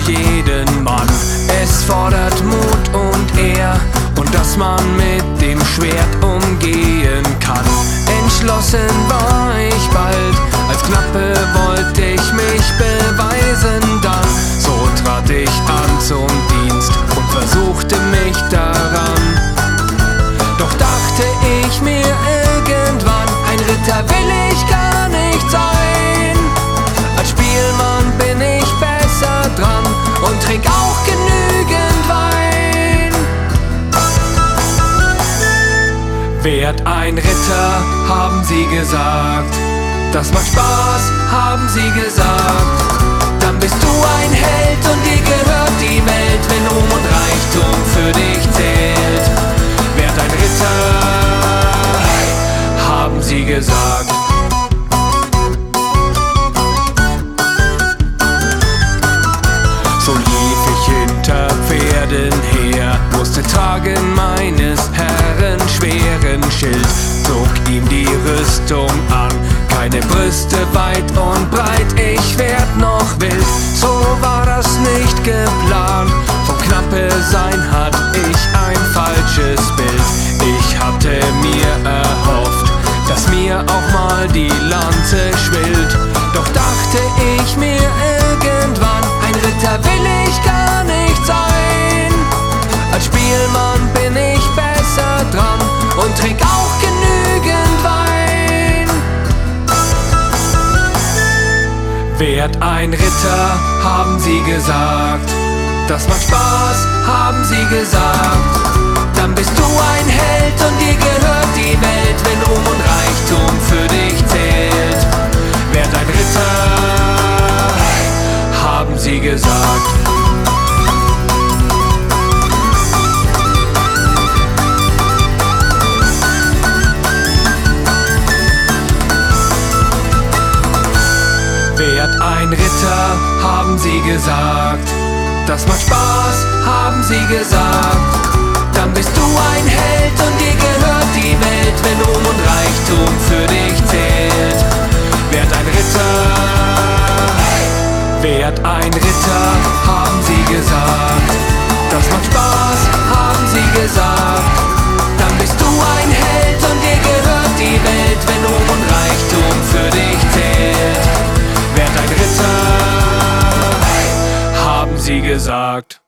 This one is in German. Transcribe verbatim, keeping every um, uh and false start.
jeden Mann. Es fordert Mut und Ehr und dass man mit dem Schwert umgehen kann. Entschlossen war ich bald, als Knappe wollte ich mich beweisen dann. So trat ich an zum Dienst und versuchte mich daran. Doch dachte ich mir irgendwann, ein Ritter will ich gar nicht sein. Als Spielmann bin ich besser dran und trink auch genügend Wein. Werd ein Ritter, haben sie gesagt. Das macht Spaß, haben sie gesagt. Dann bist du ein Held und dir gehört die Welt, wenn Ruhm und Reichtum für dich zählt. Werd ein Ritter, haben sie gesagt. So lief ich hinter Pferden her, musste tragen meines Herren schweren Schild, zog ihm die Rüstung an, keine Brüste weit und breit, ich werd noch wild. So war das nicht geplant, vom Knappe sein hat ich ein falsches Bild. Ich hatte mir erhofft, dass mir auch mal die Lanze schwillt. Doch dachte ich mir irgendwann, ein Ritter will ich gar nicht sein. Als Spielmann bin ich besser dran und trink auch genügend Wein. Werd ein Ritter, haben sie gesagt. Das macht Spaß, haben sie gesagt. Dann bist du ein Held und dir gehört die Welt, wenn Ruhm und Reichtum für dich zählt. Werd ein Ritter, haben sie gesagt. Werd ein Ritter, haben sie gesagt. Das macht Spaß, haben sie gesagt. Dann bist du ein Held und dir gehört die Welt, wenn Ruhm und Reichtum für dich zählt. Werd ein Ritter, werd ein Ritter, haben sie gesagt. Das macht Spaß, haben sie gesagt. Dann bist du ein Held und dir gehört die Welt, wenn Ruhm und Reichtum für dich zählt. Werd ein Ritter, haben sie gesagt.